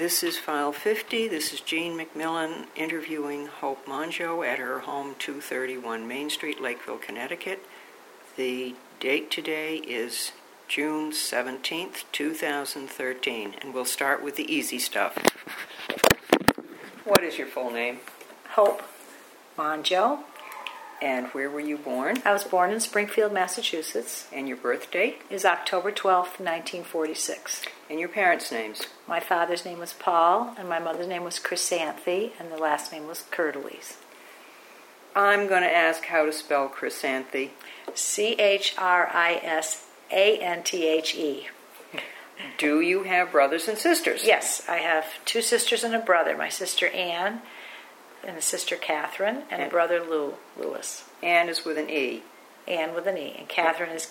This is File 50. This is Jean McMillan interviewing Hope Mongeau at her home, 231 Main Street, Lakeville, Connecticut. The date today is June 17th, 2013, and we'll start with the easy stuff. What is your full name? Hope Mongeau. And where were you born? I was born in Springfield, Massachusetts. And your birth date? Is October 12th, 1946. And your parents' names? My father's name was Paul, and my mother's name was Chrysanthe, and the last name was Curtiles. I'm going to ask how to spell Chrysanthe. Chrisanthe. Do you have brothers and sisters? Yes, I have two sisters and a brother. My sister Anne and a sister Catherine and a brother Louis. Anne is with an E. Anne with an E, and Catherine is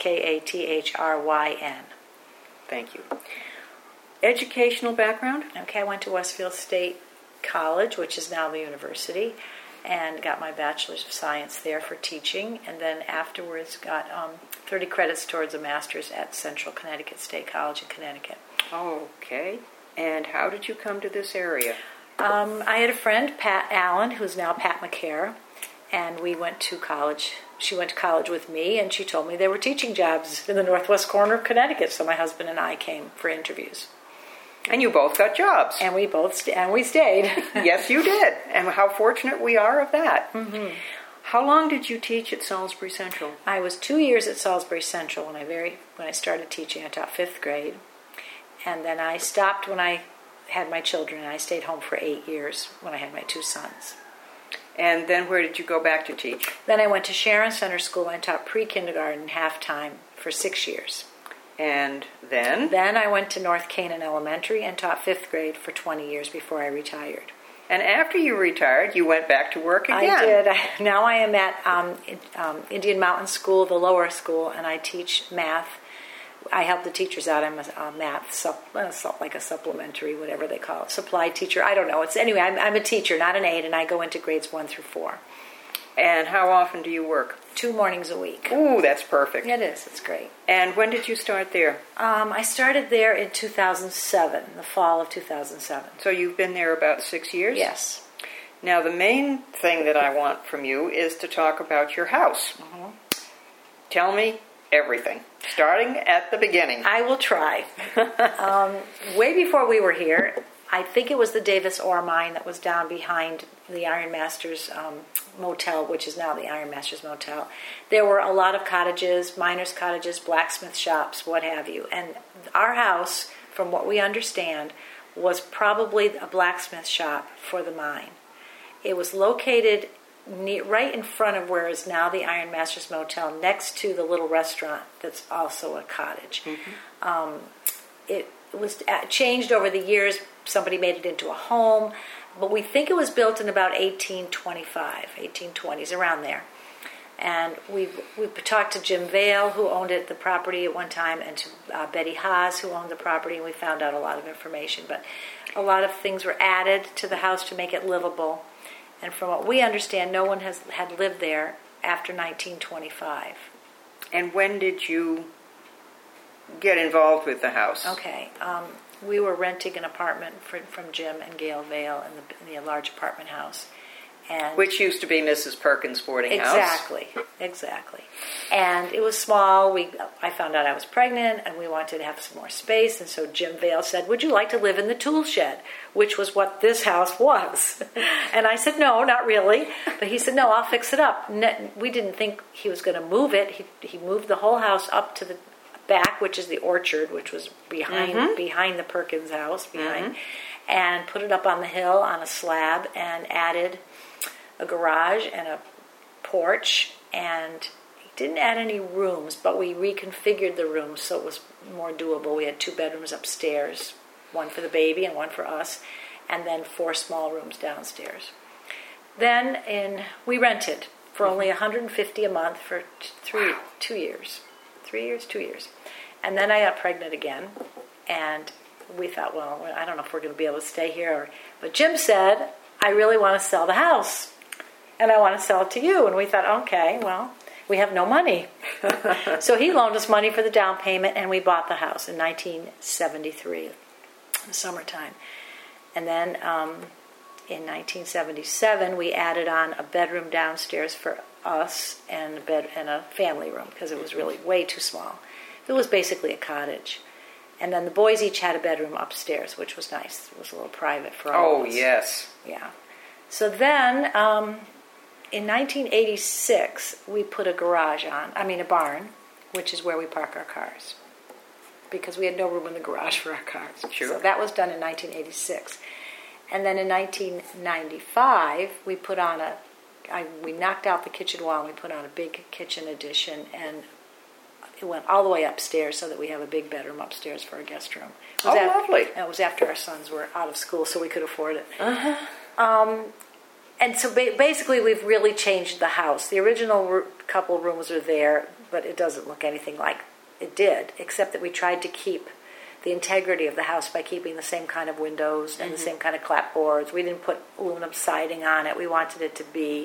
Kathryn. Thank you. Educational background? Okay, I went to Westfield State College, which is now the university, and got my Bachelor's of Science there for teaching, and then afterwards got 30 credits towards a master's at Central Connecticut State College in Connecticut. Okay. And how did you come to this area? I had a friend, Pat Allen, who's now Pat McCare, and we went to college. She went to college with me, and she told me there were teaching jobs in the northwest corner of Connecticut, so my husband and I came for interviews. And you both got jobs. And we both we stayed. Yes, you did. And how fortunate we are of that. Mm-hmm. How long did you teach at Salisbury Central? I was 2 years at Salisbury Central when I started teaching. I taught 5th grade. And then I stopped when I had my children, and I stayed home for 8 years when I had my 2 sons. And then where did you go back to teach? Then I went to Sharon Center School and taught pre-kindergarten half-time for 6 years. And then? Then I went to North Canaan Elementary and taught 5th grade for 20 years before I retired. And after you retired, you went back to work again. I did. Now I am at Indian Mountain School, the lower school, and I teach math. I help the teachers out. I'm a math, like a supplementary, whatever they call it, supply teacher. I don't know. Anyway, I'm a teacher, not an aide, and I go into grades 1 through 4. And how often do you work? 2 mornings a week. Ooh, that's perfect. It is. It's great. And when did you start there? I started there in 2007, the fall of 2007. So you've been there about 6 years? Yes. Now, the main thing that I want from you is to talk about your house. Mm-hmm. Tell me everything, starting at the beginning. I will try. Way before we were here, I think it was the Davis Ore Mine that was down behind the Iron Masters Motel, which is now the Iron Masters Motel. There were a lot of cottages, miners' cottages, blacksmith shops, what have you. And our house, from what we understand, was probably a blacksmith shop for the mine. It was located right in front of where is now the Iron Masters Motel, next to the little restaurant that's also a cottage. Mm-hmm. It was changed over the years. Somebody made it into a home, but we think it was built in about 1825, 1820s, around there. And we talked to Jim Vale, who owned the property at one time, and to Betty Haas, who owned the property, and we found out a lot of information. But a lot of things were added to the house to make it livable. And from what we understand, no one had lived there after 1925. And when did you get involved with the house? Okay. We were renting an apartment from Jim and Gail Vale in the large apartment house. Which used to be Mrs. Perkins' boarding house. Exactly. And it was small. I found out I was pregnant, and we wanted to have some more space. And so Jim Vale said, "Would you like to live in the tool shed?" Which was what this house was. And I said, "No, not really." But he said, "No, I'll fix it up." We didn't think he was going to move it. He moved the whole house up to the back, which is the orchard, which was behind the Perkins house, and put it up on the hill on a slab, and added a garage and a porch, and he didn't add any rooms, but we reconfigured the rooms so it was more doable. We had 2 bedrooms upstairs, one for the baby and one for us, and then 4 small rooms downstairs. Then we rented for only $150 a month for 2 years. 3 years, 2 years. And then I got pregnant again, and we thought, well, I don't know if we're going to be able to stay here. But Jim said, "I really want to sell the house, and I want to sell it to you." And we thought, okay, well, we have no money. So he loaned us money for the down payment, and we bought the house in 1973, in the summertime. And then in 1977, we added on a bedroom downstairs for us and a bed and a family room because it was really way too small. It was basically a cottage. And then the boys each had a bedroom upstairs, which was nice. It was a little private for all of us. Oh, yes. Yeah. So then, in 1986, we put a barn, which is where we park our cars, because we had no room in the garage for our cars. Sure. So that was done in 1986. And then in 1995, we put on we knocked out the kitchen wall and we put on a big kitchen addition, and it went all the way upstairs so that we have a big bedroom upstairs for a guest room. Lovely. And it was after our sons were out of school, so we could afford it. Uh-huh. And so basically we've really changed the house. The original couple rooms are there, but it doesn't look anything like it did, except that we tried to keep the integrity of the house by keeping the same kind of windows and the same kind of clapboards. We didn't put aluminum siding on it. We wanted it to be,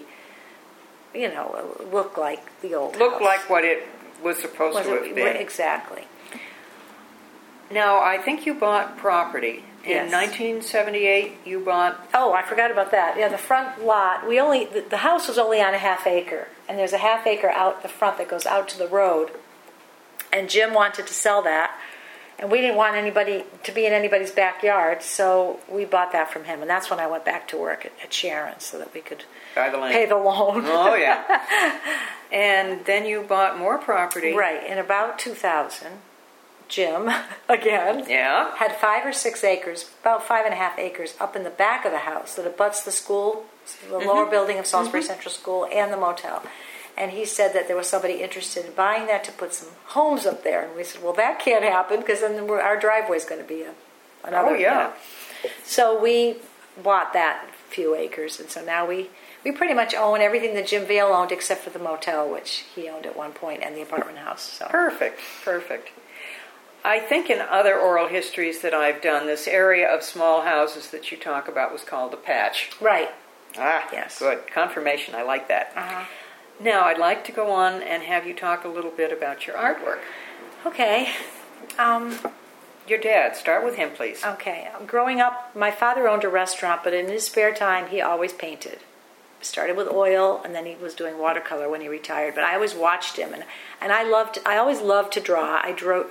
look like the old house. Look like what it was supposed to have been. Exactly. Now, I think you bought property. Yes. In 1978, you bought... Oh, I forgot about that. Yeah, the front lot, the house was only on a half acre, and there's a half acre out the front that goes out to the road, and Jim wanted to sell that, and we didn't want anybody to be in anybody's backyard, so we bought that from him, and that's when I went back to work at Sharon so that we could pay the loan. Oh, yeah. And then you bought more property. Right, in about 2000, Jim, again, had 5 or 6 acres, about 5.5 acres, up in the back of the house that abuts the school, the lower building of Salisbury Central School, and the motel. And he said that there was somebody interested in buying that to put some homes up there. And we said, well, that can't happen because then our driveway's going to be another. Oh, yeah. So we bought that few acres. And so now we pretty much own everything that Jim Vail owned except for the motel, which he owned at one point, and the apartment house. So. Perfect. I think in other oral histories that I've done, this area of small houses that you talk about was called a patch. Right. Ah, yes. Good. Confirmation. I like that. Uh-huh. Now, I'd like to go on and have you talk a little bit about your artwork. Okay. Your dad. Start with him, please. Okay. Growing up, my father owned a restaurant, but in his spare time, he always painted. Started with oil, and then he was doing watercolor when he retired. But I always watched him, and I always loved to draw. I drew.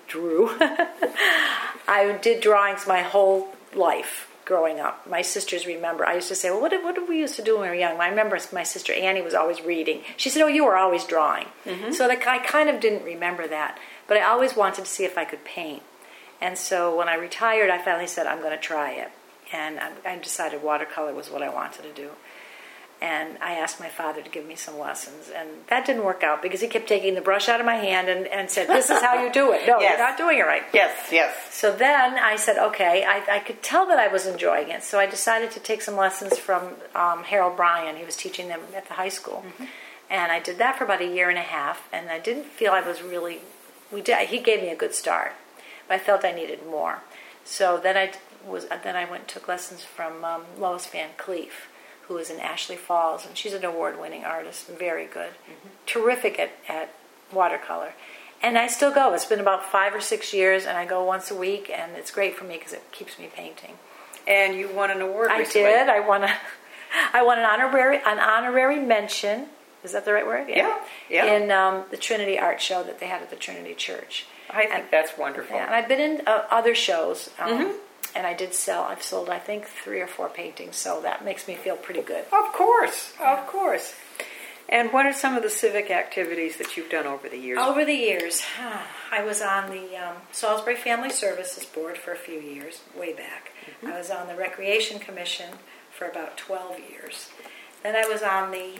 I did drawings my whole life growing up. My sisters remember. I used to say, well, what did we used to do when we were young? I remember my sister Annie was always reading. She said, oh, you were always drawing. Mm-hmm. So I kind of didn't remember that. But I always wanted to see if I could paint. And so when I retired, I finally said, I'm going to try it. And I decided watercolor was what I wanted to do. And I asked my father to give me some lessons. And that didn't work out because he kept taking the brush out of my hand and said, this is how you do it. No, yes. You're not doing it right. Yes. So then I said, okay, I could tell that I was enjoying it. So I decided to take some lessons from Harold Bryan. He was teaching them at the high school. Mm-hmm. And I did that for about 1.5 years. And I didn't feel I was really... He gave me a good start. But I felt I needed more. So then I went and took lessons from Lois Van Cleef, who is in Ashley Falls, and she's an award-winning artist, very good, terrific at watercolor. And I still go. It's been about 5 or 6 years, and I go once a week, and it's great for me because it keeps me painting. And you won an award recently. I did. I won an honorary mention. Is that the right word? Yeah. In the Trinity Art Show that they had at the Trinity Church. I think that's wonderful. Yeah, and I've been in other shows. And I've sold, I think, 3 or 4 paintings, so that makes me feel pretty good. Of course. And what are some of the civic activities that you've done over the years? Over the years, I was on the Salisbury Family Services Board for a few years, way back. Mm-hmm. I was on the Recreation Commission for about 12 years. Then I was on the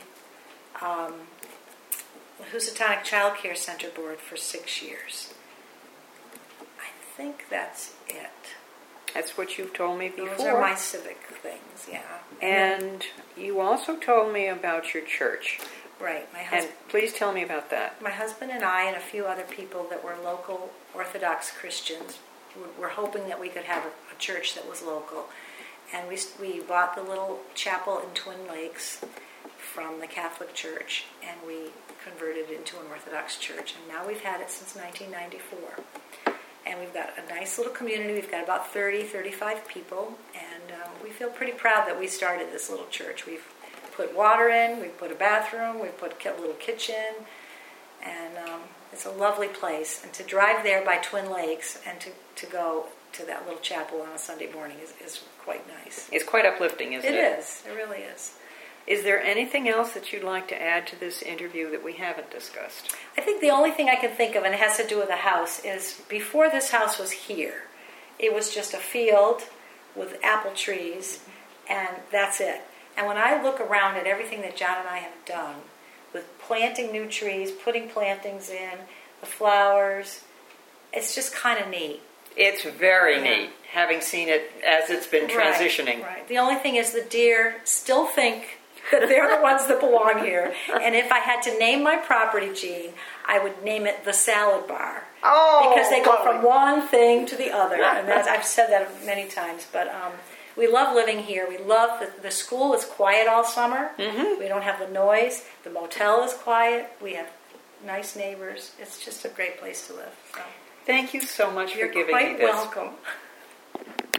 Housatonic Child Care Center Board for 6 years. I think that's it. That's what you've told me before. Those are my civic things, yeah. And you also told me about your church. Right. And please tell me about that. My husband and I and a few other people that were local Orthodox Christians were hoping that we could have a church that was local. And we bought the little chapel in Twin Lakes from the Catholic Church, and we converted it into an Orthodox church. And now we've had it since 1994. And we've got a nice little community. We've got about 35 people, and we feel pretty proud that we started this little church. We've put water in, we've put a bathroom, we've put a little kitchen, and it's a lovely place. And to drive there by Twin Lakes and to go to that little chapel on a Sunday morning is quite nice. It's quite uplifting, isn't it? It is. It really is. Is there anything else that you'd like to add to this interview that we haven't discussed? I think the only thing I can think of, and it has to do with the house, is before this house was here, it was just a field with apple trees, and that's it. And when I look around at everything that John and I have done, with planting new trees, putting plantings in, the flowers, it's just kind of neat. It's very neat, having seen it as it's been transitioning. Right. The only thing is the deer still think that they're the ones that belong here. And if I had to name my property, Jean, I would name it the Salad Bar. Oh, because they go from one thing to the other. And I've said that many times. But we love living here. We love the school is quiet all summer. Mm-hmm. We don't have the noise. The motel is quiet. We have nice neighbors. It's just a great place to live. So. Thank you so much for giving me this. You're quite welcome.